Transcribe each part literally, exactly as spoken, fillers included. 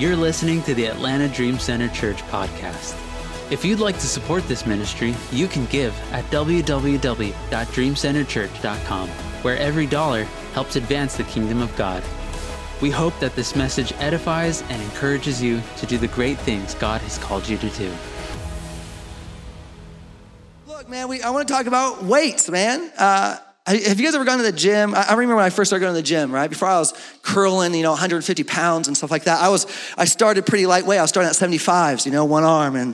You're listening to the Atlanta Dream Center Church podcast. If you'd like to support this ministry, you can give at w w w dot dream center church dot com, where every dollar helps advance the kingdom of God. We hope that this message edifies and encourages you to do the great things God has called you to do. Look, man, we, I want to talk about weights, man. Uh, have you guys ever gone to the gym? I, I remember when I first started going to the gym, right? Before I was curling, you know, one hundred fifty pounds and stuff like that. I was, I started pretty lightweight. I was starting at seventy-fives, you know, one arm. And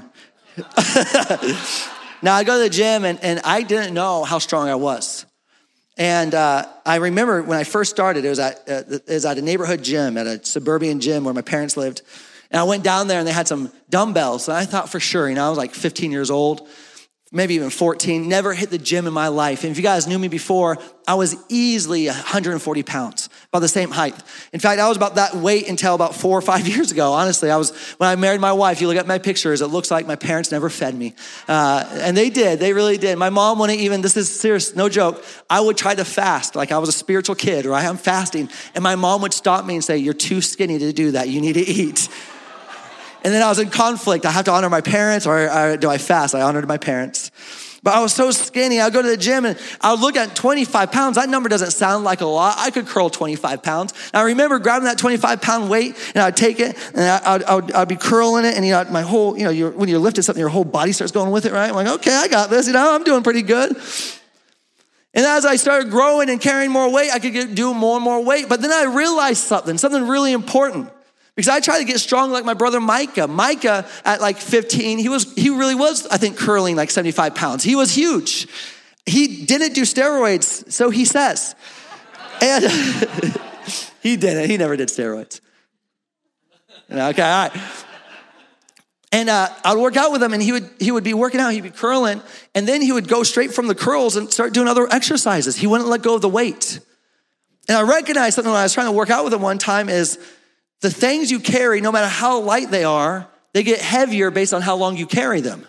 now I go to the gym and, and I didn't know how strong I was. And uh, I remember when I first started, it was, at, uh, it was at a neighborhood gym, at a suburban gym where my parents lived. And I went down there and they had some dumbbells. And I thought for sure, you know, I was like fifteen years old, maybe even fourteen, never hit the gym in my life. And if you guys knew me before, I was easily one hundred forty pounds, about the same height. In fact, I was about that weight until about four or five years ago. Honestly, I was, when I married my wife, you look at my pictures, it looks like my parents never fed me. Uh, and they did, they really did. My mom wouldn't even, this is serious, no joke. I would try to fast like I was a spiritual kid, right? I'm fasting. And my mom would stop me and say, "You're too skinny to do that. You need to eat." And then I was in conflict. I have to honor my parents or, or do I fast? I honored my parents. But I was so skinny. I'd go to the gym and I would look at twenty-five pounds. That number doesn't sound like a lot. I could curl twenty-five pounds. And I remember grabbing that twenty-five pound weight and I'd take it and I, I'd, I'd, I'd be curling it. And you know, my whole, you know, you're, when you're lifting something, your whole body starts going with it, right? I'm like, okay, I got this. You know, I'm doing pretty good. And as I started growing and carrying more weight, I could get, do more and more weight. But then I realized something, something really important. Because I tried to get strong like my brother Micah. Micah at like fifteen, he was he really was, I think, curling like seventy-five pounds. He was huge. He didn't do steroids, so he says. And he didn't. He never did steroids. Okay, all right. And uh, I would work out with him, and he would he would be working out. He'd be curling, and then he would go straight from the curls and start doing other exercises. He wouldn't let go of the weight. And I recognized something when I was trying to work out with him one time is, the things you carry, no matter how light they are, they get heavier based on how long you carry them.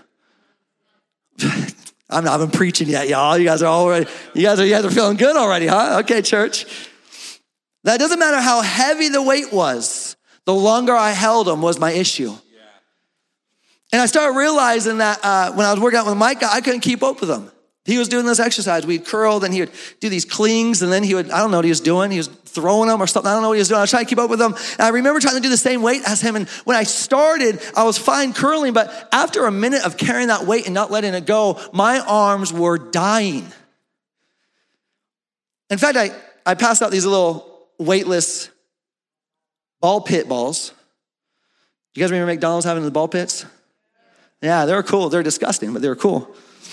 I'm not even preaching yet, y'all. You guys are already, you guys are, you guys are feeling good already, huh? Okay, church. That doesn't matter how heavy the weight was. The longer I held them was my issue. Yeah. And I started realizing that uh, when I was working out with Micah, I couldn't keep up with him. He was doing this exercise. We'd curl, then he would do these clings, and then he would, I don't know what he was doing. He was throwing them or something. I don't know what he was doing. I was trying to keep up with him. And I remember trying to do the same weight as him. And when I started, I was fine curling, but after a minute of carrying that weight and not letting it go, my arms were dying. In fact, I, I passed out these little weightless ball pit balls. You guys remember McDonald's having the ball pits? Yeah, they were cool. They're disgusting, but they were cool.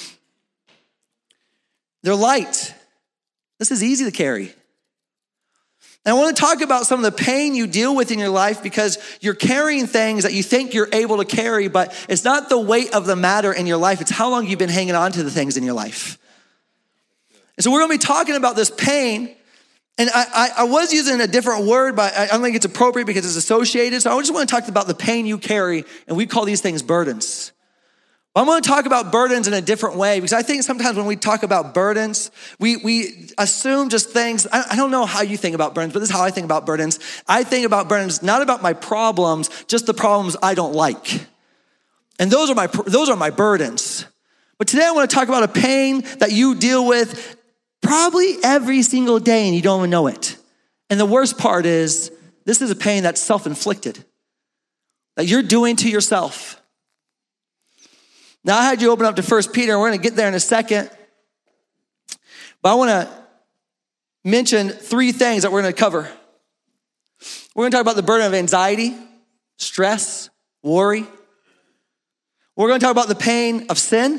They're light. This is easy to carry. And I want to talk about some of the pain you deal with in your life because you're carrying things that you think you're able to carry, but it's not the weight of the matter in your life. It's how long you've been hanging on to the things in your life. And so we're going to be talking about this pain. And I, I, I was using a different word, but I don't think it's appropriate because it's associated. So I just want to talk about the pain you carry, and we call these things burdens. I'm going to talk about burdens in a different way because I think sometimes when we talk about burdens, we, we assume just things. I, I don't know how you think about burdens, but this is how I think about burdens. I think about burdens not about my problems, just the problems I don't like. And those are my those are my burdens. But today I want to talk about a pain that you deal with probably every single day and you don't even know it. And the worst part is this is a pain that's self-inflicted, that you're doing to yourself. Now, I had you open up to First Peter. We're going to get there in a second. But I want to mention three things that we're going to cover. We're going to talk about the burden of anxiety, stress, worry. We're going to talk about the pain of sin.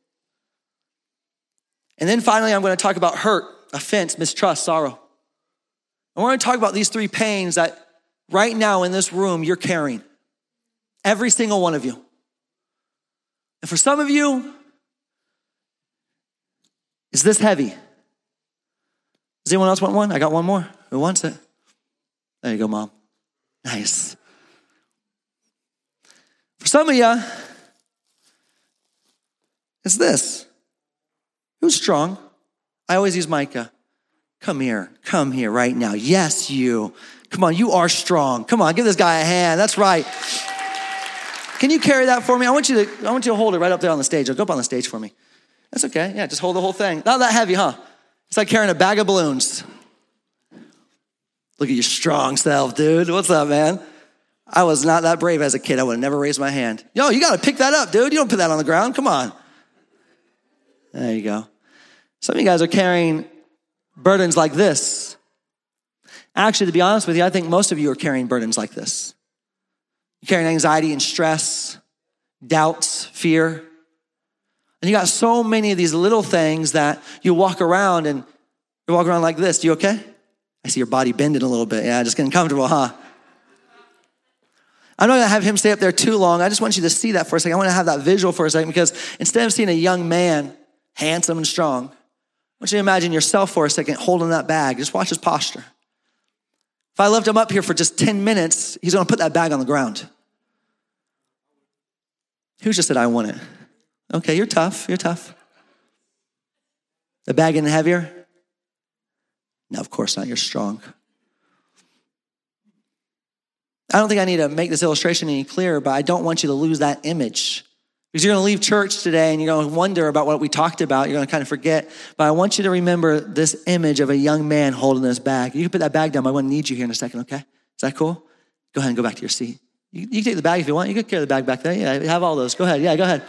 And then finally, I'm going to talk about hurt, offense, mistrust, sorrow. And we're going to talk about these three pains that right now in this room you're carrying. Every single one of you. And for some of you, is this heavy? Does anyone else want one? I got one more. Who wants it? There you go, Mom. Nice. For some of you, it's this. Who's strong? I always use Micah. Come here. Come here right now. Yes, you. Come on, you are strong. Come on, give this guy a hand. That's right. Can you carry that for me? I want you to, I want you to hold it right up there on the stage. Go up on the stage for me. That's okay. Yeah, just hold the whole thing. Not that heavy, huh? It's like carrying a bag of balloons. Look at your strong self, dude. What's up, man? I was not that brave as a kid. I would have never raised my hand. Yo, you got to pick that up, dude. You don't put that on the ground. Come on. There you go. Some of you guys are carrying burdens like this. Actually, to be honest with you, I think most of you are carrying burdens like this. You're carrying anxiety and stress, doubts, fear. And you got so many of these little things that you walk around and you walk around like this. You okay? I see your body bending a little bit. Yeah, just getting comfortable, huh? I'm not going to have him stay up there too long. I just want you to see that for a second. I want to have that visual for a second because instead of seeing a young man, handsome and strong, I want you to imagine yourself for a second holding that bag. Just watch his posture. If I left him up here for just ten minutes, he's going to put that bag on the ground. Who just said, I want it? Okay, you're tough. You're tough. The bag getting heavier? No, of course not. You're strong. I don't think I need to make this illustration any clearer, but I don't want you to lose that image. Because you're going to leave church today and you're going to wonder about what we talked about. You're going to kind of forget. But I want you to remember this image of a young man holding this bag. You can put that bag down. I want to need you here in a second, okay? Is that cool? Go ahead and go back to your seat. You, you can take the bag if you want. You can carry the bag back there. Yeah, have all those. Go ahead. Yeah, go ahead.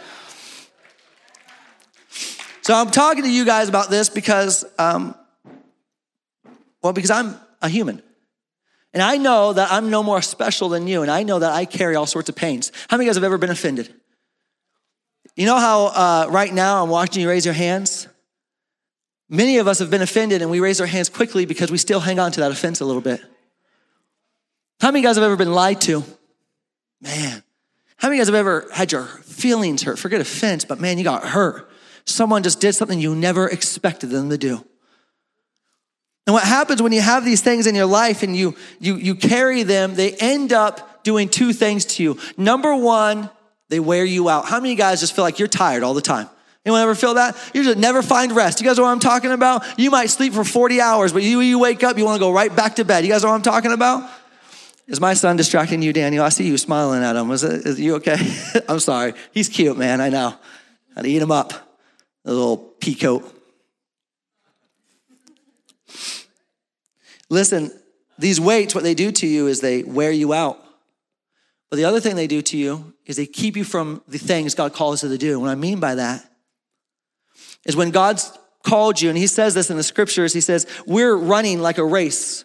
So I'm talking to you guys about this because, um, well, because I'm a human. And I know that I'm no more special than you. And I know that I carry all sorts of pains. How many of you guys have ever been offended? You know how uh, right now I'm watching you raise your hands? Many of us have been offended and we raise our hands quickly because we still hang on to that offense a little bit. How many of you guys have ever been lied to? Man. How many of you guys have ever had your feelings hurt? Forget offense, but man, you got hurt. Someone just did something you never expected them to do. And what happens when you have these things in your life and you, you, you carry them, they end up doing two things to you. Number one, they wear you out. How many of you guys just feel like you're tired all the time? Anyone ever feel that? You just never find rest. You guys know what I'm talking about? You might sleep for forty hours, but you, you wake up, you want to go right back to bed. You guys know what I'm talking about? Is my son distracting you, Daniel? I see you smiling at him. Is, it, is you okay? I'm sorry. He's cute, man. I know. I'd eat him up. A little peacoat. Listen, these weights, what they do to you is they wear you out. But the other thing they do to you is they keep you from the things God calls you to do. What I mean by that is when God's called you, and he says this in the scriptures, he says, we're running like a race.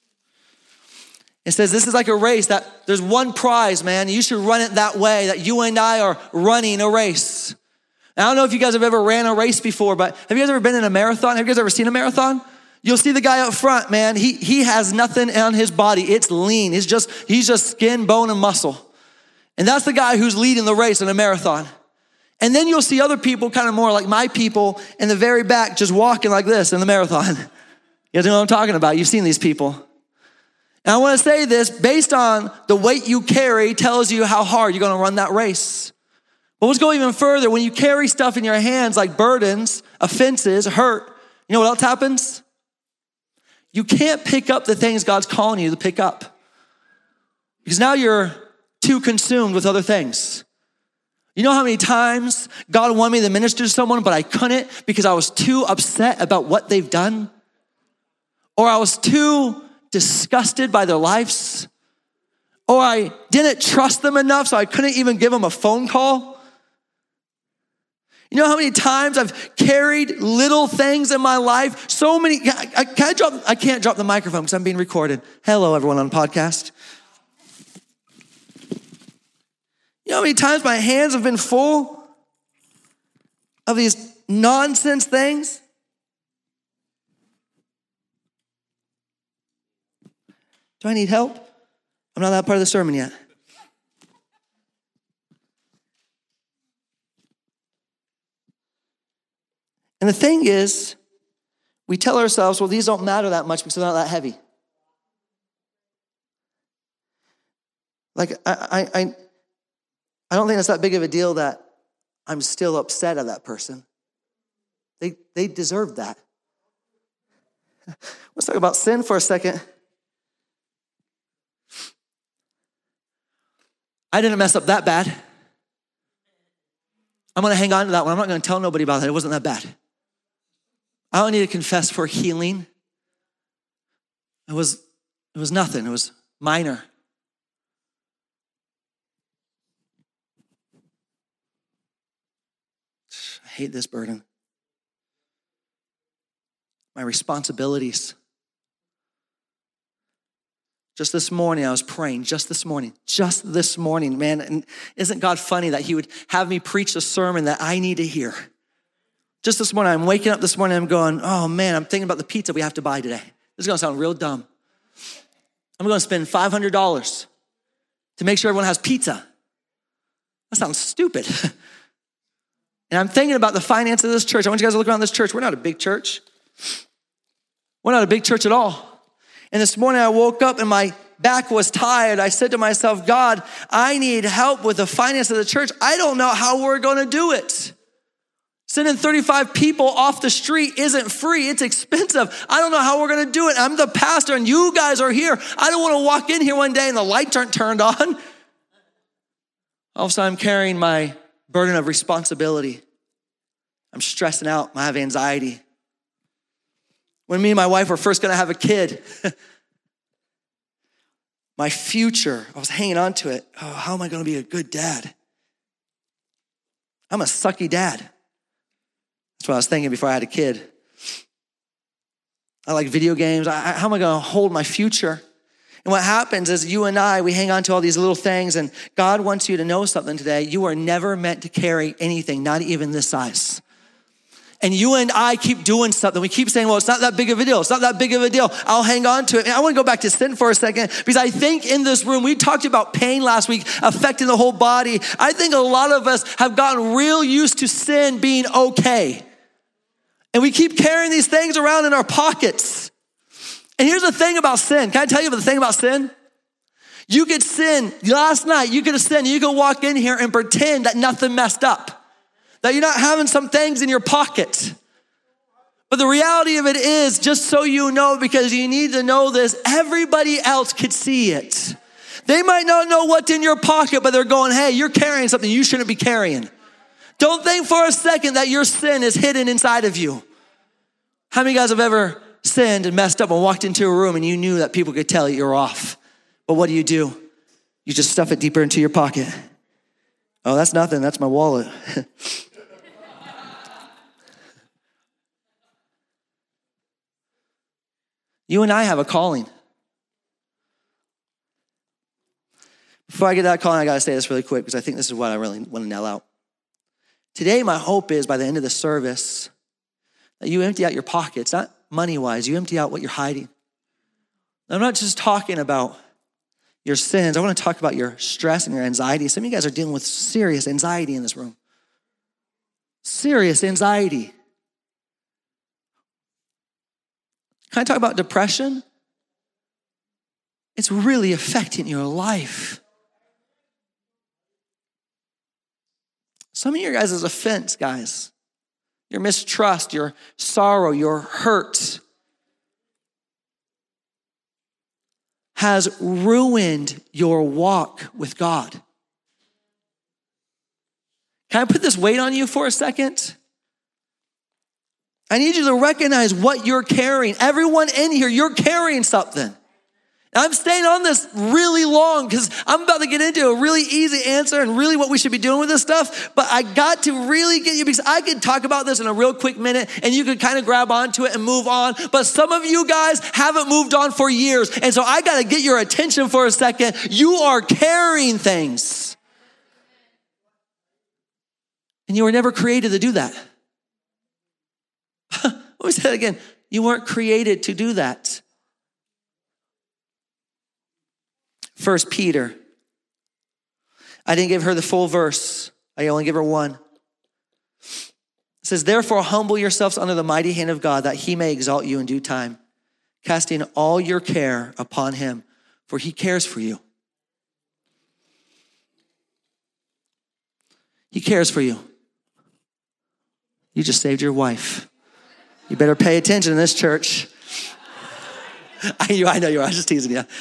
It says this is like a race that there's one prize, man. You should run it that way, that you and I are running a race. Now, I don't know if you guys have ever ran a race before, but have you guys ever been in a marathon? Have you guys ever seen a marathon? You'll see the guy up front, man. He he has nothing on his body. It's lean. It's just, he's just skin, bone, and muscle. And that's the guy who's leading the race in a marathon. And then you'll see other people, kind of more like my people, in the very back, just walking like this in the marathon. You guys know what I'm talking about. You've seen these people. And I want to say this, based on the weight you carry tells you how hard you're going to run that race. But let's go even further. When you carry stuff in your hands like burdens, offenses, hurt, you know what else happens? You can't pick up the things God's calling you to pick up. Because now you're too consumed with other things. You know how many times God wanted me to minister to someone, but I couldn't because I was too upset about what they've done? Or I was too disgusted by their lives? Or I didn't trust them enough, so I couldn't even give them a phone call? You know how many times I've carried little things in my life? So many. I, can I, drop, I can't drop the microphone because I'm being recorded. Hello, everyone on podcast. You know how many times my hands have been full of these nonsense things? Do I need help? I'm not that part of the sermon yet. And the thing is, we tell ourselves, well, these don't matter that much because they're not that heavy. Like, I, I, I don't think it's that big of a deal that I'm still upset at that person. They, they deserve that. Let's talk about sin for a second. I didn't mess up that bad. I'm going to hang on to that one. I'm not going to tell nobody about it. It wasn't that bad. I don't need to confess for healing. It was, it was nothing. It was minor. I hate this burden. My responsibilities. Just this morning, I was praying, just this morning, just this morning, man. And isn't God funny that he would have me preach a sermon that I need to hear? Just this morning, I'm waking up this morning, I'm going, oh man, I'm thinking about the pizza we have to buy today. This is gonna sound real dumb. I'm gonna spend five hundred dollars to make sure everyone has pizza. That sounds stupid. And I'm thinking about the finance of this church. I want you guys to look around this church. We're not a big church. We're not a big church at all. And this morning I woke up and my back was tired. I said to myself, God, I need help with the finance of the church. I don't know how we're gonna do it. Sending thirty-five people off the street isn't free, it's expensive. I don't know how we're gonna do it. I'm the pastor and you guys are here. I don't wanna walk in here one day and the lights aren't turned on. All of a sudden I'm carrying my burden of responsibility. I'm stressing out, I have anxiety. When me and my wife were first gonna have a kid, my future, I was hanging on to it. Oh, how am I gonna be a good dad? I'm a sucky dad. That's what I was thinking before I had a kid. I like video games. I, how am I gonna hold my future? And what happens is you and I, we hang on to all these little things, and God wants you to know something today. You are never meant to carry anything, not even this size. And you and I keep doing something. We keep saying, well, it's not that big of a deal. It's not that big of a deal. I'll hang on to it. And I want to go back to sin for a second because I think in this room, we talked about pain last week affecting the whole body. I think a lot of us have gotten real used to sin being okay. And we keep carrying these things around in our pockets. And here's the thing about sin. Can I tell you about the thing about sin? You could sin. Last night, you could have sinned. You could walk in here and pretend that nothing messed up. That you're not having some things in your pocket. But the reality of it is, just so you know, because you need to know this, everybody else could see it. They might not know what's in your pocket, but they're going, hey, you're carrying something you shouldn't be carrying. Don't think for a second that your sin is hidden inside of you. How many guys have ever sinned and messed up and walked into a room and you knew that people could tell you you're off? But what do you do? You just stuff it deeper into your pocket. Oh, that's nothing. That's my wallet. You and I have a calling. Before I get to that calling, I got to say this really quick because I think this is what I really want to nail out. Today, my hope is by the end of the service that you empty out your pockets, not money-wise. You empty out what you're hiding. I'm not just talking about your sins. I want to talk about your stress and your anxiety. Some of you guys are dealing with serious anxiety in this room. Serious anxiety. Can I talk about depression? It's really affecting your life. Some of your guys' offense, guys, your mistrust, your sorrow, your hurt has ruined your walk with God. Can I put this weight on you for a second? I need you to recognize what you're carrying. Everyone in here, you're carrying something. And I'm staying on this really long because I'm about to get into a really easy answer and really what we should be doing with this stuff. But I got to really get you because I could talk about this in a real quick minute and you could kind of grab onto it and move on. But some of you guys haven't moved on for years. And so I got to get your attention for a second. You are carrying things. And you were never created to do that. Let me say that again. You weren't created to do that. First Peter. I didn't give her the full verse. I only give her one. It says, therefore humble yourselves under the mighty hand of God that he may exalt you in due time, casting all your care upon him, for he cares for you. He cares for you. You just saved your wife. You better pay attention in this church. I, I know you are. I was just teasing you.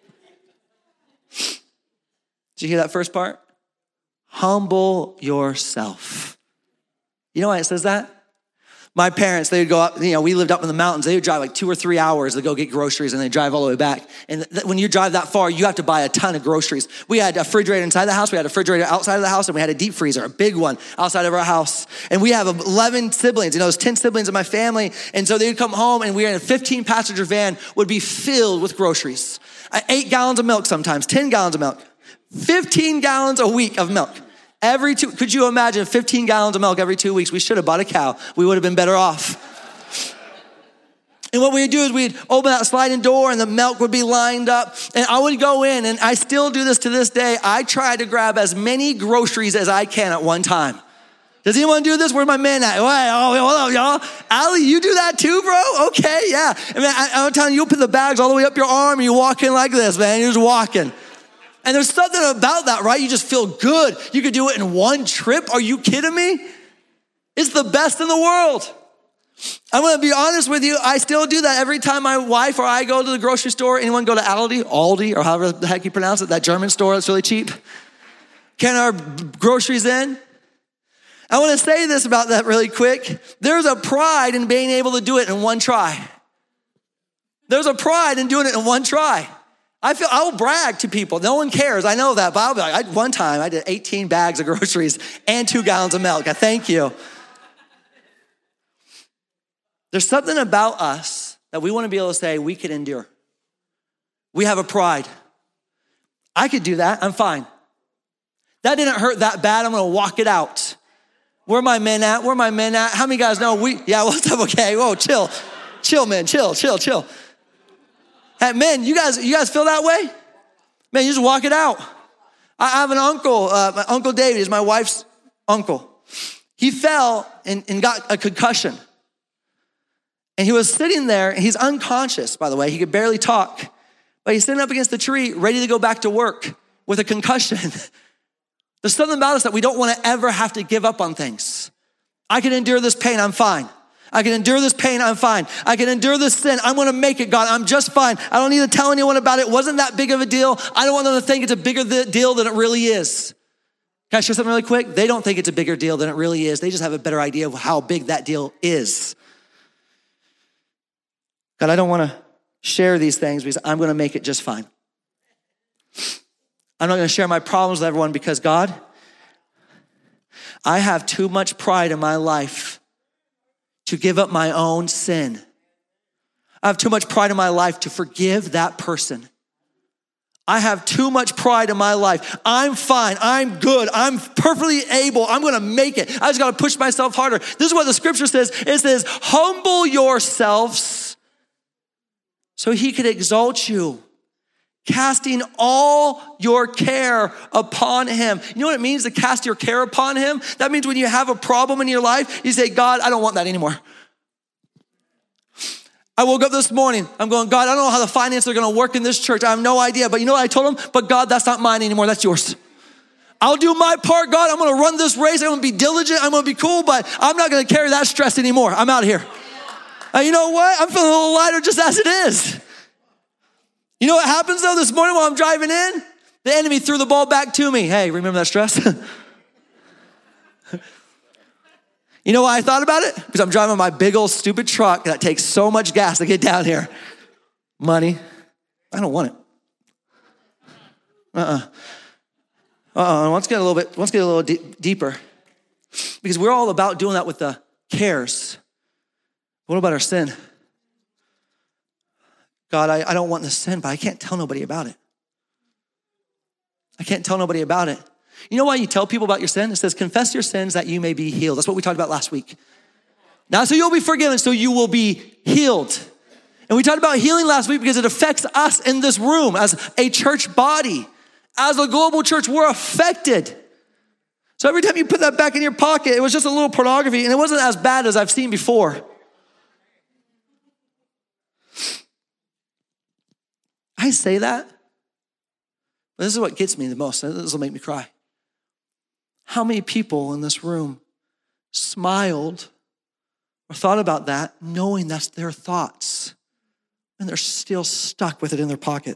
Did you hear that first part? Humble yourself. You know why it says that? My parents, they would go up, you know, we lived up in the mountains. They would drive like two or three hours to go get groceries and they drive all the way back. And th- when you drive that far, you have to buy a ton of groceries. We had a refrigerator inside the house. We had a refrigerator outside of the house and we had a deep freezer, a big one outside of our house. And we have eleven siblings, you know, there's ten siblings in my family. And so they would come home and we were in a fifteen passenger van would be filled with groceries. Eight gallons of milk sometimes, ten gallons of milk, fifteen gallons a week of milk. Every two, could you imagine fifteen gallons of milk every two weeks? We should have bought a cow. We would have been better off. And what we'd do is we'd open that sliding door and the milk would be lined up. And I would go in, and I still do this to this day. I try to grab as many groceries as I can at one time. Does anyone do this? Where's my man at? Oh, hello, y'all. Allie, you do that too, bro? Okay, yeah. I mean, I, I'm telling you, you'll put the bags all the way up your arm and you walk in like this, man. You're just walking. And there's something about that, right? You just feel good. You could do it in one trip. Are you kidding me? It's the best in the world. I'm gonna be honest with you. I still do that every time my wife or I go to the grocery store. Anyone go to Aldi, Aldi, or however the heck you pronounce it, that German store that's really cheap? Get our groceries in. I wanna say this about that really quick. There's a pride in being able to do it in one try. There's a pride in doing it in one try. I feel, I will brag to people. No one cares. I know that. But I'll be like, I, one time I did eighteen bags of groceries and two gallons of milk. I thank you. There's something about us that we want to be able to say we can endure. We have a pride. I could do that. I'm fine. That didn't hurt that bad. I'm going to walk it out. Where are my men at? Where are my men at? How many guys know we, yeah, what's up? Okay. Whoa, chill. Chill, man. Chill, chill, chill. Hey, men, you guys, you guys feel that way? Man, you just walk it out. I have an uncle, uh, my Uncle David is my wife's uncle. He fell and, and got a concussion. And he was sitting there, and he's unconscious, by the way. He could barely talk. But he's sitting up against the tree, ready to go back to work with a concussion. There's something about us that we don't want to ever have to give up on things. I can endure this pain, I'm fine. I can endure this pain, I'm fine. I can endure this sin, I'm gonna make it, God, I'm just fine. I don't need to tell anyone about it. It wasn't that big of a deal. I don't want them to think it's a bigger deal than it really is. Can I share something really quick? They don't think it's a bigger deal than it really is. They just have a better idea of how big that deal is. God, I don't wanna share these things because I'm gonna make it just fine. I'm not gonna share my problems with everyone because, God, I have too much pride in my life to give up my own sin. I have too much pride in my life to forgive that person. I have too much pride in my life. I'm fine, I'm good, I'm perfectly able, I'm gonna make it. I just gotta push myself harder. This is what the scripture says. It says, humble yourselves so he could exalt you, casting all your care upon him. You know what it means to cast your care upon him? That means when you have a problem in your life, you say, God, I don't want that anymore. I woke up this morning, I'm going, God, I don't know how the finances are gonna work in this church. I have no idea, but you know what I told him? But God, that's not mine anymore, that's yours. I'll do my part, God. I'm gonna run this race, I'm gonna be diligent, I'm gonna be cool, but I'm not gonna carry that stress anymore. I'm out of here. And you know what? I'm feeling a little lighter just as it is. You know what happens though this morning while I'm driving in? The enemy threw the ball back to me. Hey, remember that stress? You know why I thought about it? Because I'm driving my big old stupid truck that takes so much gas to get down here. Money, I don't want it. Uh-uh. Uh-uh, let's get a little bit, let's get a little d- deeper. Because we're all about doing that with the cares. What about our sin? God, I, I don't want this sin, but I can't tell nobody about it. I can't tell nobody about it. You know why you tell people about your sin? It says, confess your sins that you may be healed. That's what we talked about last week. Not so you'll be forgiven, so you will be healed. And we talked about healing last week because it affects us in this room as a church body. As a global church, we're affected. So every time you put that back in your pocket, it was just a little pornography, and it wasn't as bad as I've seen before. I say that, but this is what gets me the most. This will make me cry. How many people in this room smiled or thought about that knowing that's their thoughts? and they're still stuck with it in their pocket.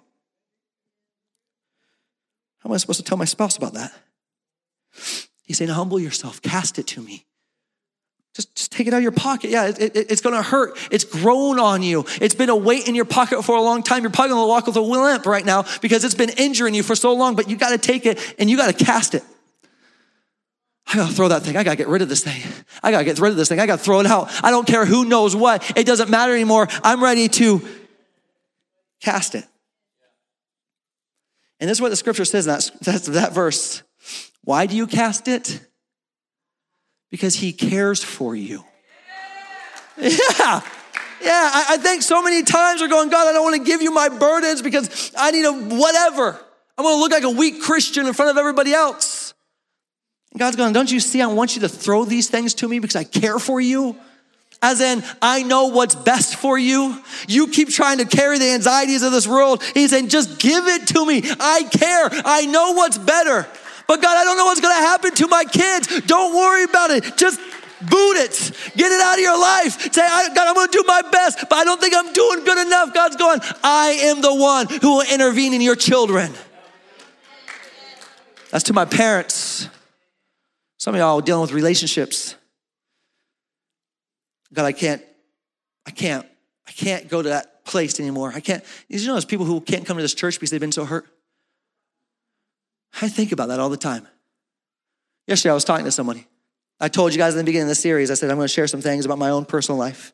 How am I supposed to tell my spouse about that? He's saying, humble yourself, cast it to me. Just, just take it out of your pocket. Yeah, it, it, it's gonna hurt. It's grown on you. It's been a weight in your pocket for a long time. You're probably gonna walk with a limp right now because it's been injuring you for so long, but you gotta take it and you gotta cast it. I gotta throw that thing. I gotta get rid of this thing. I gotta get rid of this thing. I gotta throw it out. I don't care who knows what. It doesn't matter anymore. I'm ready to cast it. And this is what the scripture says in that, that's that verse. Why do you cast it? Because he cares for you. Yeah. Yeah, I, I think so many times we're going, God, I don't want to give you my burdens because I need a whatever. I'm going to look like a weak Christian in front of everybody else. And God's going, don't you see I want you to throw these things to me because I care for you? As in, I know what's best for you. You keep trying to carry the anxieties of this world. He's saying, just give it to me. I care. I know what's better. But God, I don't know what's going to happen to my kids. Don't worry about it. Just boot it. Get it out of your life. Say, God, I'm going to do my best, but I don't think I'm doing good enough. God's going, I am the one who will intervene in your children. That's to my parents. Some of y'all are dealing with relationships. God, I can't, I can't, I can't go to that place anymore. I can't. Did you know there's people who can't come to this church because they've been so hurt? I think about that all the time. Yesterday I was talking to somebody. I told you guys in the beginning of the series, I said I'm going to share some things about my own personal life.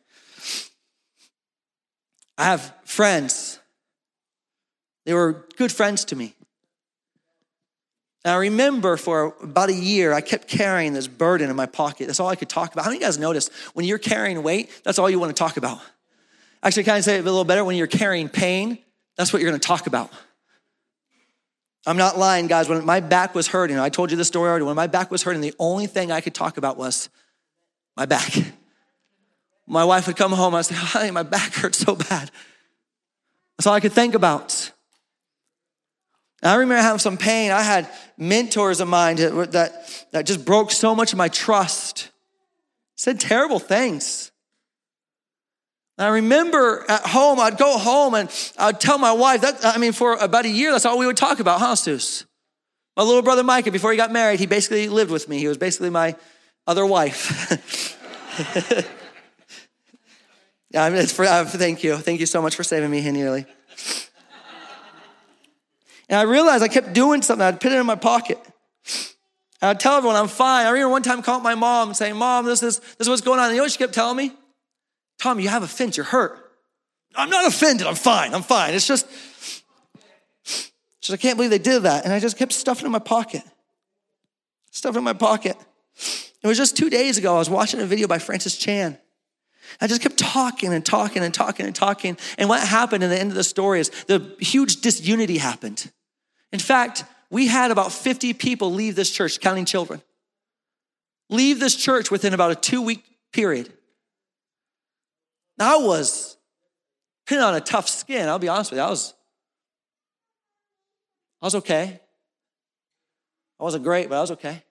I have friends. They were good friends to me. And I remember for about a year, I kept carrying this burden in my pocket. That's all I could talk about. How many of you guys notice when you're carrying weight, that's all you want to talk about? Actually, can I say it a little better? When you're carrying pain, that's what you're going to talk about. I'm not lying, guys. When my back was hurting, I told you this story already. When my back was hurting, the only thing I could talk about was my back. My wife would come home, I'd say, honey, my back hurts so bad. That's all I could think about. And I remember having some pain. I had mentors of mine that, that, that just broke so much of my trust. Said terrible things. And I remember at home, I'd go home and I'd tell my wife, that, I mean, for about a year, that's all we would talk about, huh, Sus? My little brother Micah, before he got married, he basically lived with me. He was basically my other wife. Yeah, I mean, it's for, uh, thank you. Thank you so much for saving me, Nearly. And I realized I kept doing something. I'd put it in my pocket. And I'd tell everyone I'm fine. I remember one time calling my mom and saying, Mom, this is, this is what's going on. And you know what she kept telling me? Tom, you have offense, you're hurt. I'm not offended, I'm fine, I'm fine. It's just, just, I can't believe they did that. And I just kept stuffing it in my pocket. Stuffing it in my pocket. It was just two days ago, I was watching a video by Francis Chan. I just kept talking and talking and talking and talking. And what happened in the end of the story is the huge disunity happened. In fact, we had about fifty people leave this church, counting children. Leave this church within about a two-week period. Now I was putting on a tough skin. I'll be honest with you. I was, I was okay. I wasn't great, but I was okay.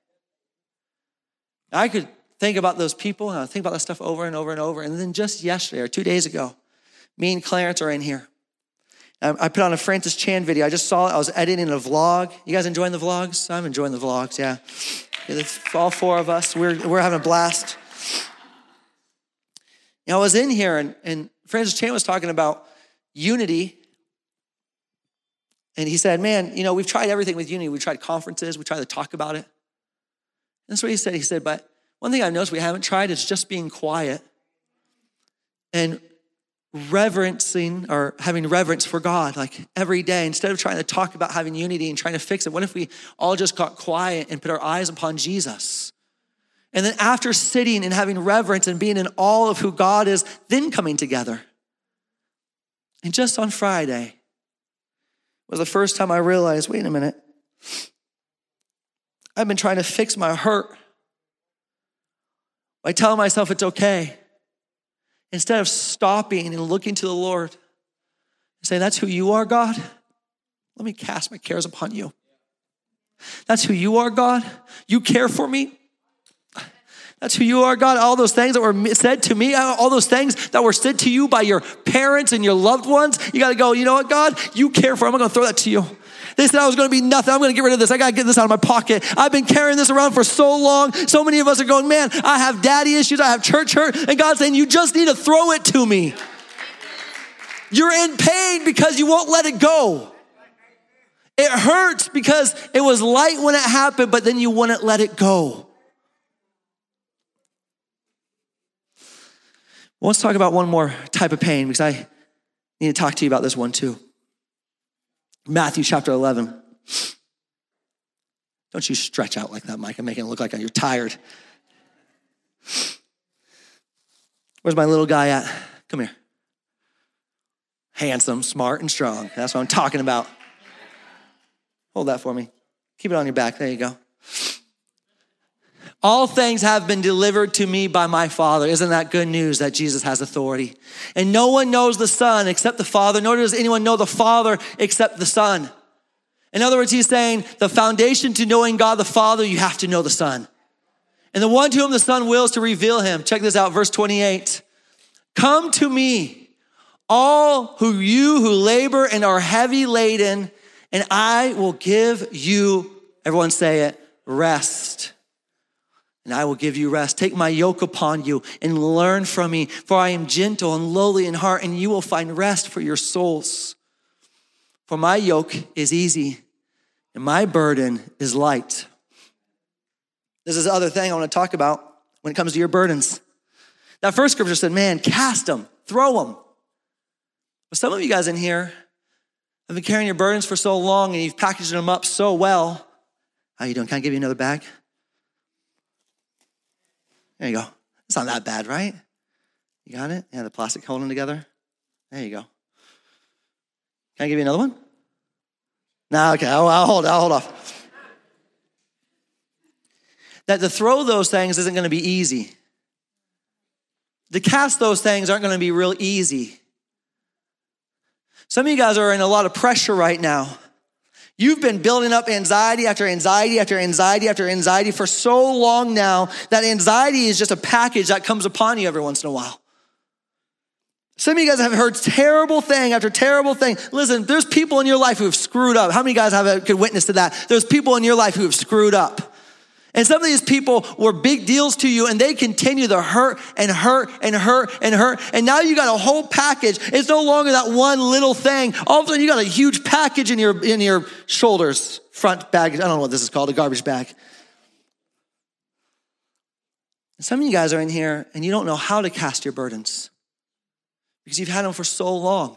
I could think about those people and I think about that stuff over and over and over. And then just yesterday or two days ago, me and Clarence are in here. I put on a Francis Chan video. I just saw it. I was editing a vlog. You guys enjoying the vlogs? I'm enjoying the vlogs, yeah. It's all four of us. We're, we're having a blast. You know, I was in here and, and Francis Chan was talking about unity. And he said, man, you know, we've tried everything with unity. We've tried conferences. We tried to talk about it. And that's what he said. He said, but one thing I've noticed we haven't tried is just being quiet and reverencing or having reverence for God like every day. Instead of trying to talk about having unity and trying to fix it, what if we all just got quiet and put our eyes upon Jesus? And then after sitting and having reverence and being in awe of who God is, then coming together. And just on Friday was the first time I realized, wait a minute, I've been trying to fix my hurt by telling myself it's okay. Instead of stopping and looking to the Lord and saying, that's who you are, God. Let me cast my cares upon you. That's who you are, God. You care for me. That's who you are, God. All those things that were said to me, all those things that were said to you by your parents and your loved ones, you got to go, you know what, God? You care for them. I'm going to throw that to you. They said I was going to be nothing. I'm going to get rid of this. I got to get this out of my pocket. I've been carrying this around for so long. So many of us are going, man, I have daddy issues. I have church hurt. And God's saying, you just need to throw it to me. You're in pain because you won't let it go. It hurts because it was light when it happened, but then you wouldn't let it go. Well, let's talk about one more type of pain because I need to talk to you about this one too. Matthew chapter eleven. Don't you stretch out like that, Mike. I'm making it look like you're tired. Where's my little guy at? Come here. Handsome, smart, and strong. That's what I'm talking about. Hold that for me. Keep it on your back. There you go. All things have been delivered to me by my Father. Isn't that good news that Jesus has authority? And no one knows the Son except the Father, nor does anyone know the Father except the Son. In other words, he's saying the foundation to knowing God the Father, you have to know the Son. And the one to whom the Son wills to reveal him. Check this out, verse twenty-eight. Come to me, all who you who labor and are heavy laden, and I will give you, everyone say it, rest. And I will give you rest. Take my yoke upon you and learn from me, for I am gentle and lowly in heart, and you will find rest for your souls. For my yoke is easy and my burden is light. This is the other thing I want to talk about when it comes to your burdens. That first scripture said, man, cast them, throw them. But some of you guys in here have been carrying your burdens for so long and you've packaged them up so well. How you doing? Can I give you another bag? There you go. It's not that bad, right? You got it? Yeah, the plastic holding together. There you go. Can I give you another one? No, okay, I'll, I'll hold I'll hold off. That to throw those things isn't going to be easy. To cast those things aren't going to be real easy. Some of you guys are in a lot of pressure right now. You've been building up anxiety after anxiety after anxiety after anxiety for so long now that anxiety is just a package that comes upon you every once in a while. Some of you guys have heard terrible thing after terrible thing. Listen, there's people in your life who have screwed up. How many guys have a good witness to that? There's people in your life who have screwed up. And some of these people were big deals to you and they continue to hurt and hurt and hurt and hurt. And now you got a whole package. It's no longer that one little thing. All of a sudden you got a huge package in your, in your shoulders, front bag. I don't know what this is called, a garbage bag. And some of you guys are in here and you don't know how to cast your burdens because you've had them for so long.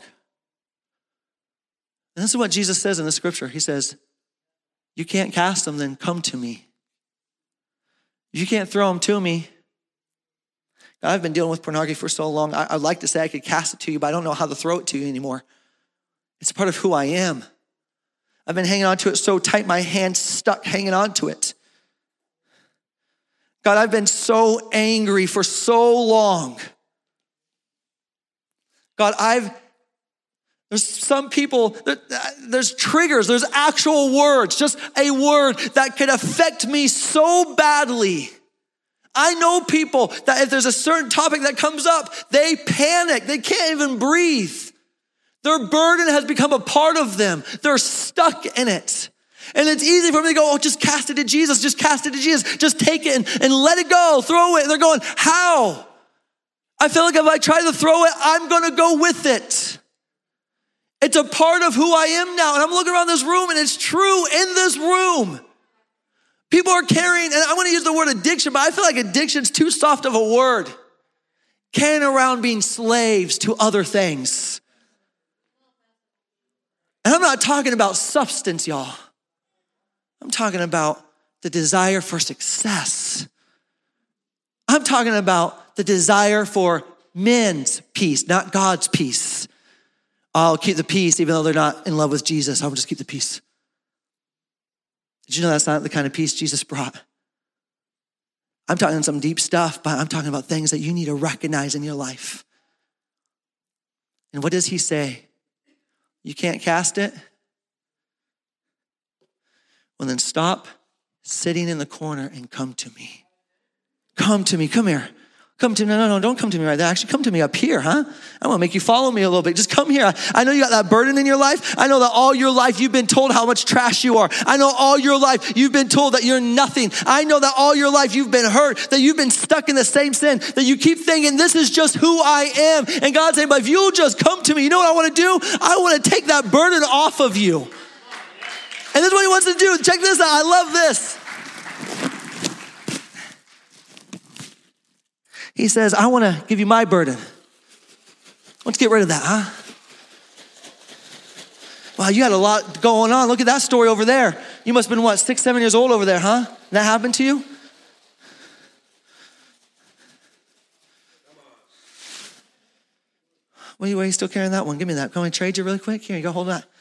And this is what Jesus says in the scripture. He says, you can't cast them, then come to me. You can't throw them to me. I've been dealing with pornography for so long. I, I'd like to say I could cast it to you, but I don't know how to throw it to you anymore. It's part of who I am. I've been hanging on to it so tight, my hand's stuck hanging on to it. God, I've been so angry for so long. God, I've, there's some people, there's triggers, there's actual words, just a word that could affect me so badly. I know people that if there's a certain topic that comes up, they panic. They can't even breathe. Their burden has become a part of them. They're stuck in it. And it's easy for me to go, oh, just cast it to Jesus. Just cast it to Jesus. Just take it and, and let it go. Throw it. And they're going, how? I feel like if I try to throw it, I'm going to go with it. It's a part of who I am now. And I'm looking around this room and it's true in this room. People are carrying, and I want to use the word addiction, but I feel like addiction's too soft of a word. Carrying around being slaves to other things. And I'm not talking about substance, y'all. I'm talking about the desire for success. I'm talking about the desire for men's peace, not God's peace. I'll keep the peace even though they're not in love with Jesus. I'll just keep the peace. Did you know that's not the kind of peace Jesus brought? I'm talking some deep stuff, but I'm talking about things that you need to recognize in your life. And what does he say? You can't cast it? Well, then stop sitting in the corner and come to me. come to me, come here. Come to me, no, no, no, don't come to me right there. Actually, come to me up here, huh? I want to make you follow me a little bit. Just come here. I know you got that burden in your life. I know that all your life you've been told how much trash you are. I know all your life you've been told that you're nothing. I know that all your life you've been hurt, that you've been stuck in the same sin, that you keep thinking this is just who I am. And God's saying, but if you'll just come to me, you know what I want to do? I want to take that burden off of you. And this is what he wants to do. Check this out. I love this. He says, I want to give you my burden. Let's get rid of that, huh? Wow, you had a lot going on. Look at that story over there. You must have been, what, six, seven years old over there, huh? That happened to you? Why are you still carrying that one? Give me that. Can I trade you really quick? Here you go, hold that.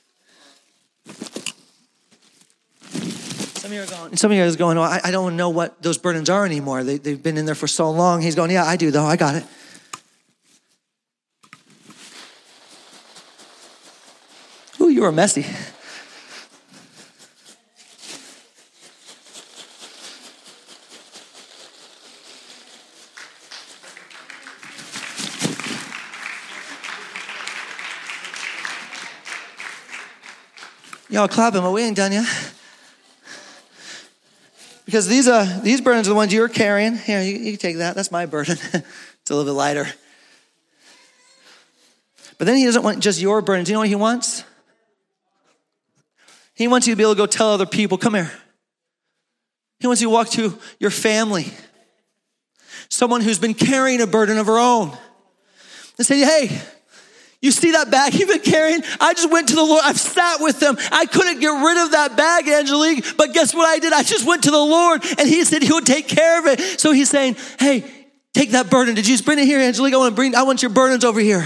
Some of you are going, some of you are going, oh, I, I don't know what those burdens are anymore. They, they've been in there for so long. He's going, yeah, I do though. I got it. Ooh, you were messy. Y'all clapping, but we ain't done yet. Because these uh, these burdens are the ones you're carrying. Here, you, you can take that. That's my burden. It's a little bit lighter. But then he doesn't want just your burdens. Do you know what he wants? He wants you to be able to go tell other people, come here. He wants you to walk to your family. Someone who's been carrying a burden of her own. And say, hey, you see that bag you've been carrying? I just went to the Lord. I've sat with them. I couldn't get rid of that bag, Angelique. But guess what I did? I just went to the Lord and he said he would take care of it. So he's saying, hey, take that burden. Did you just bring it here, Angelique? I want to bring, I want your burdens over here.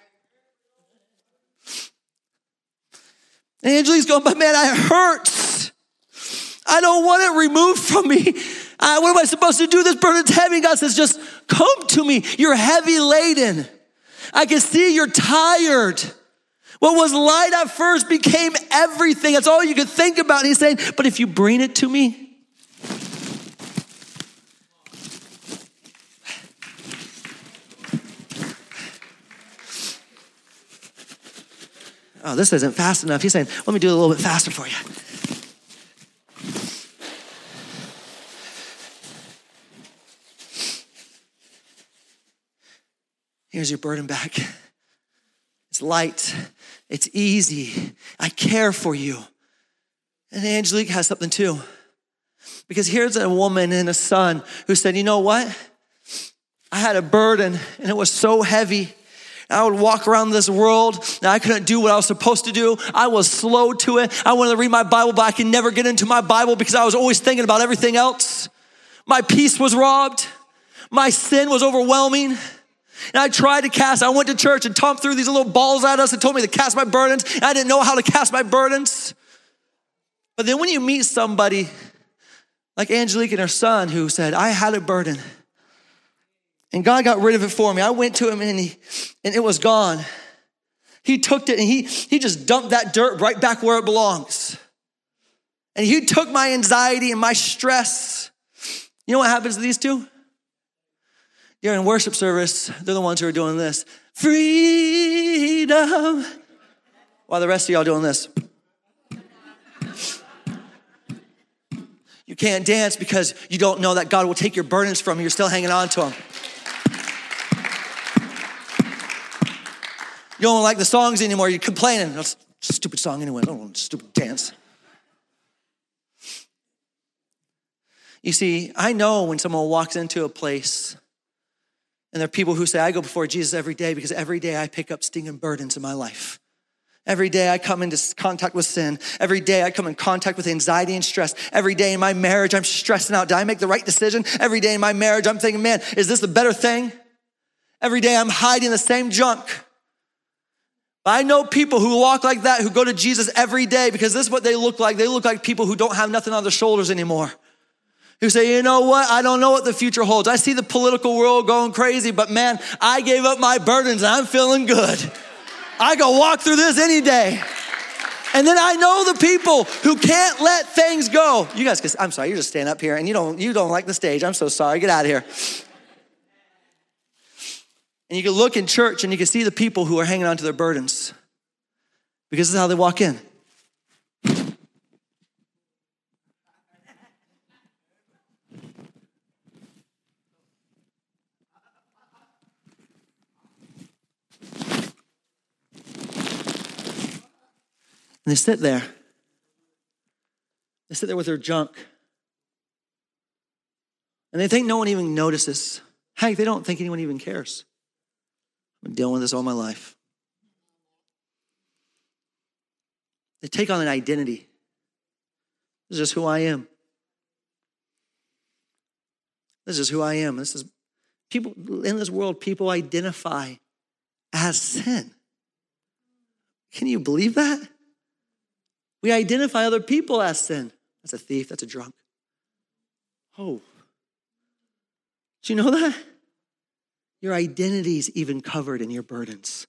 And Angelique's going, but man, I hurt. I don't want it removed from me. I, what am I supposed to do? This burden's heavy. God says, just come to me. You're heavy laden. I can see you're tired. What was light at first became everything. That's all you could think about. And he's saying, but if you bring it to me, oh, this isn't fast enough. He's saying, let me do it a little bit faster for you. Here's your burden back. It's light. It's easy. I care for you. And Angelique has something too. Because here's a woman and a son who said, you know what? I had a burden and it was so heavy. I would walk around this world and I couldn't do what I was supposed to do. I was slow to it. I wanted to read my Bible, but I could never get into my Bible because I was always thinking about everything else. My peace was robbed. My sin was overwhelming. And I tried to cast, I went to church and Tom threw these little balls at us and told me to cast my burdens. And I didn't know how to cast my burdens. But then when you meet somebody like Angelique and her son who said, I had a burden and God got rid of it for me. I went to him and he, and it was gone. He took it and he, he just dumped that dirt right back where it belongs. And he took my anxiety and my stress. You know what happens to these two? You're in worship service. They're the ones who are doing this. Freedom. While the rest of y'all doing this. You can't dance because you don't know that God will take your burdens from you. You're still hanging on to them. You don't like the songs anymore. You're complaining. That's a stupid song anyway. I don't want a stupid dance. You see, I know when someone walks into a place and there are people who say, I go before Jesus every day because every day I pick up stinging burdens in my life. Every day I come into contact with sin. Every day I come in contact with anxiety and stress. Every day in my marriage, I'm stressing out. Did I make the right decision? Every day in my marriage, I'm thinking, man, is this the better thing? Every day I'm hiding the same junk. I know people who walk like that, who go to Jesus every day because this is what they look like. They look like people who don't have nothing on their shoulders anymore. Who say, you know what? I don't know what the future holds. I see the political world going crazy, but man, I gave up my burdens and I'm feeling good. I go walk through this any day. And then I know the people who can't let things go. You guys, cause I'm sorry, you're just standing up here and you don't, you don't like the stage. I'm so sorry, get out of here. And you can look in church and you can see the people who are hanging on to their burdens because this is how they walk in. And they sit there. They sit there with their junk. And they think no one even notices. Heck, they don't think anyone even cares. I've been dealing with this all my life. They take on an identity. This is just who I am. This is who I am. This is people in this world, people identify as sin. Can you believe that? We identify other people as sin. That's a thief, that's a drunk. Oh. Did you know that? Your identity's even covered in your burdens.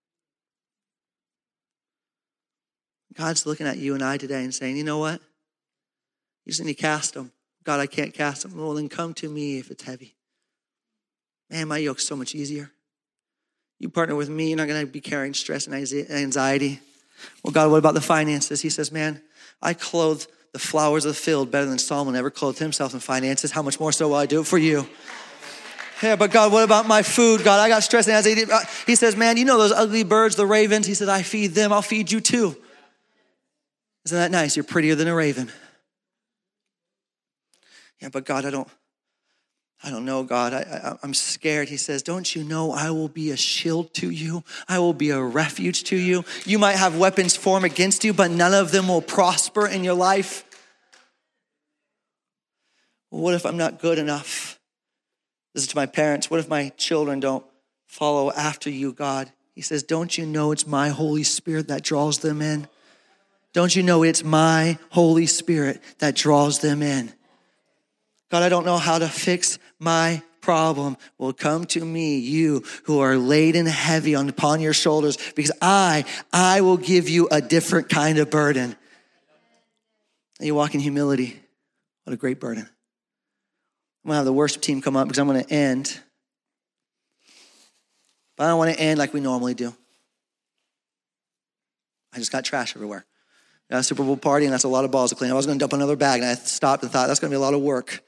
God's looking at you and I today and saying, you know what? You just need to cast them. God, I can't cast them. Well, then come to me if it's heavy. Man, my yoke's so much easier. You partner with me, you're not gonna be carrying stress and anxiety. Well, God, what about the finances? He says, man, I clothe the flowers of the field better than Solomon ever clothed himself in finances. How much more so will I do it for you? Yeah, but God, what about my food? God, I got stress and anxiety. He says, man, you know those ugly birds, the ravens? He says, I feed them. I'll feed you too. Isn't that nice? You're prettier than a raven. Yeah, but God, I don't, I don't know, God. I, I, I'm scared. He says, don't you know I will be a shield to you? I will be a refuge to you. You might have weapons formed against you, but none of them will prosper in your life. Well, what if I'm not good enough? This is to my parents. What if my children don't follow after you, God? He says, don't you know it's my Holy Spirit that draws them in? Don't you know it's my Holy Spirit that draws them in? God, I don't know how to fix my problem. Well, come to me, you who are laden heavy on upon your shoulders, because I, I will give you a different kind of burden. And you walk in humility. What a great burden. I'm gonna have the worship team come up because I'm gonna end. But I don't wanna end like we normally do. I just got trash everywhere. I got a Super Bowl party and that's a lot of balls to clean. I was gonna dump another bag and I stopped and thought that's gonna be a lot of work.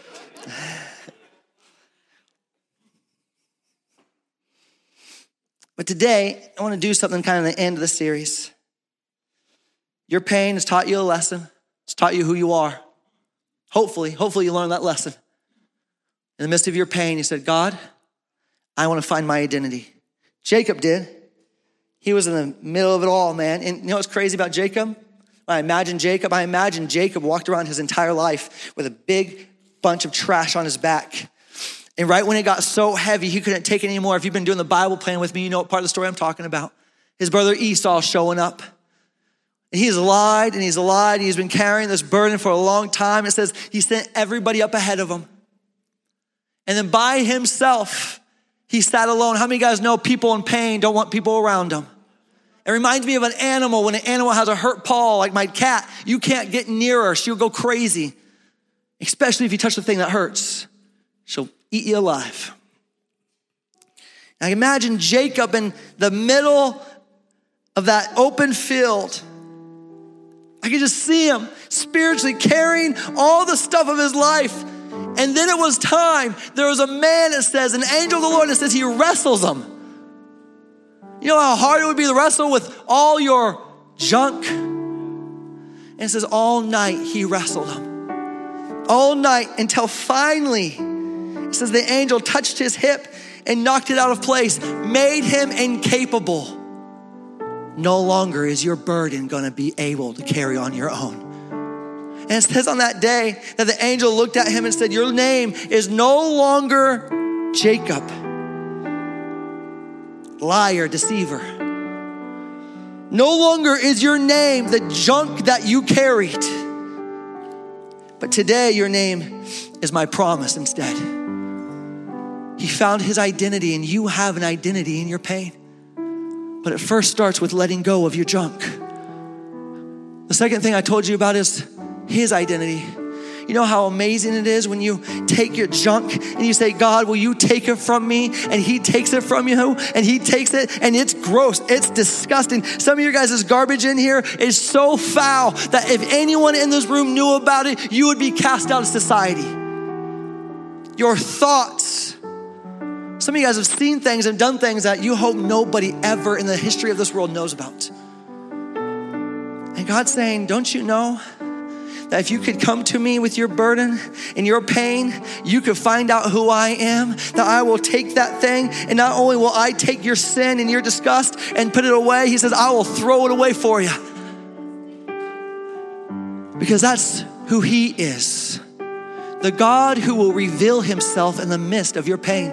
But today, I want to do something kind of at the end of the series. Your pain has taught you a lesson. It's taught you who you are. Hopefully, hopefully you learned that lesson. In the midst of your pain, you said, God, I want to find my identity. Jacob did. He was in the middle of it all, man. And you know what's crazy about Jacob? When I imagine Jacob, I imagine Jacob walked around his entire life with a big bunch of trash on his back. And right when it got so heavy, he couldn't take it anymore. If you've been doing the Bible plan with me, you know what part of the story I'm talking about. His brother Esau showing up. And he's lied and he's lied. And he's been carrying this burden for a long time. It says he sent everybody up ahead of him. And then by himself, he sat alone. How many of you guys know people in pain don't want people around them? It reminds me of an animal. When an animal has a hurt paw, like my cat, you can't get near her. She'll go crazy. Especially if you touch the thing that hurts. She'll eat you alive. Now imagine Jacob in the middle of that open field. I could just see him spiritually carrying all the stuff of his life. And then it was time. There was a man, it says, an angel of the Lord, that says he wrestles him. You know how hard it would be to wrestle with all your junk? And it says all night he wrestled him. All night until finally, it says the angel touched his hip and knocked it out of place, made him incapable. No longer is your burden gonna be able to carry on your own. And it says on that day that the angel looked at him and said, your name is no longer Jacob, liar, deceiver. No longer is your name the junk that you carried. But today your name is my promise instead. He found his identity, and you have an identity in your pain. But it first starts with letting go of your junk. second thing I told you about is his identity. You know how amazing it is when you take your junk and you say, God, will you take it from me? And he takes it from you and he takes it and it's gross. It's disgusting. Some of your guys' garbage in here is so foul that if anyone in this room knew about it, you would be cast out of society. Your thoughts. Some of you guys have seen things and done things that you hope nobody ever in the history of this world knows about. And God's saying, don't you know that if you could come to me with your burden and your pain, you could find out who I am, that I will take that thing, and not only will I take your sin and your disgust and put it away, he says, I will throw it away for you. Because that's who he is. The God who will reveal himself in the midst of your pain.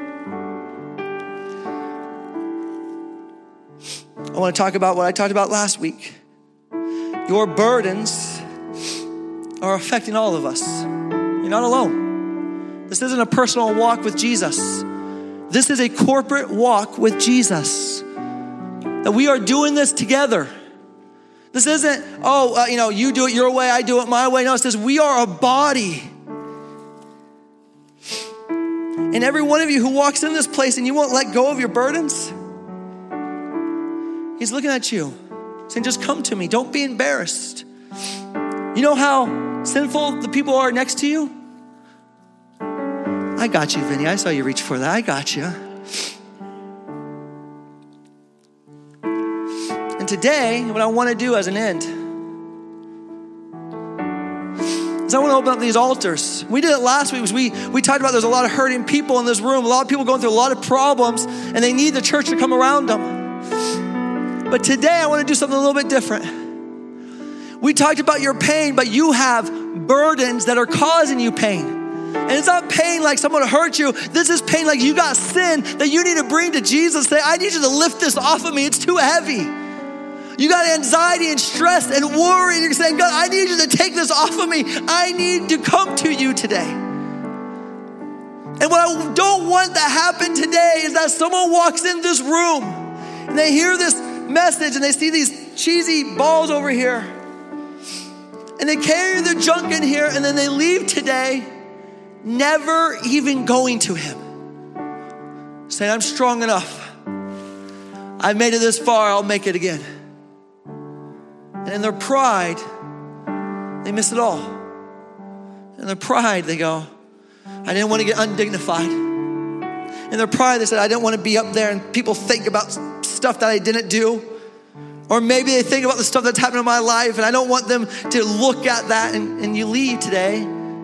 I want to talk about what I talked about last week. Your burdens are affecting all of us. You're not alone. This isn't a personal walk with Jesus. This is a corporate walk with Jesus. That we are doing this together. This isn't, oh, uh, you know, you do it your way, I do it my way. No, it says we are a body. And every one of you who walks in this place and you won't let go of your burdens, he's looking at you saying, just come to me. Don't be embarrassed. You know how sinful the people are next to you? I got you, Vinny. I saw you reach for that. I got you. And today, what I want to do as an end is I want to open up these altars. We did it last week. Was we, we talked about there's a lot of hurting people in this room, a lot of people going through a lot of problems, and they need the church to come around them. But today, I want to do something a little bit different. We talked about your pain, but you have burdens that are causing you pain. And it's not pain like someone hurt you. This is pain like you got sin that you need to bring to Jesus. Say, I need you to lift this off of me. It's too heavy. You got anxiety and stress and worry. And you're saying, God, I need you to take this off of me. I need to come to you today. And what I don't want to happen today is that someone walks in this room and they hear this message and they see these cheesy balls over here. And they carry their junk in here and then they leave today never even going to him. Saying, I'm strong enough. I've made it this far, I'll make it again. And in their pride, they miss it all. In their pride, they go, I didn't want to get undignified. In their pride, they said, I didn't want to be up there and people think about stuff that I didn't do. Or maybe they think about the stuff that's happened in my life and I don't want them to look at that, and, and you leave today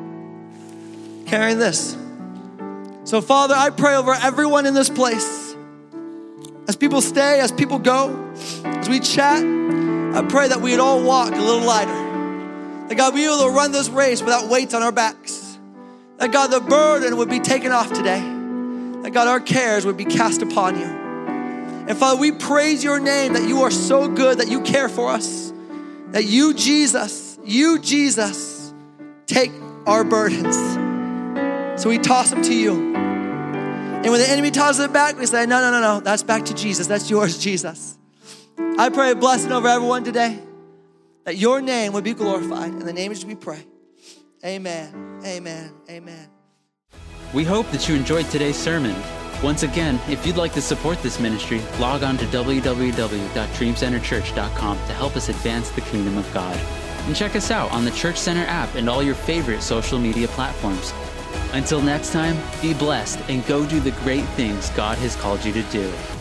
carrying this. So Father, I pray over everyone in this place. As people stay, as people go, as we chat, I pray that we'd all walk a little lighter. That God, we'd be able to run this race without weights on our backs. That God, the burden would be taken off today. That God, our cares would be cast upon you. And Father, we praise your name that you are so good, that you care for us. That you, Jesus, you, Jesus, take our burdens. So we toss them to you. And when the enemy tosses it back, we say, no, no, no, no, that's back to Jesus. That's yours, Jesus. I pray a blessing over everyone today, that your name would be glorified. In the name of Jesus we pray. Amen, amen, amen. We hope that you enjoyed today's sermon. Once again, if you'd like to support this ministry, log on to w w w dot dream center church dot com to help us advance the kingdom of God. And check us out on the Church Center app and all your favorite social media platforms. Until next time, be blessed and go do the great things God has called you to do.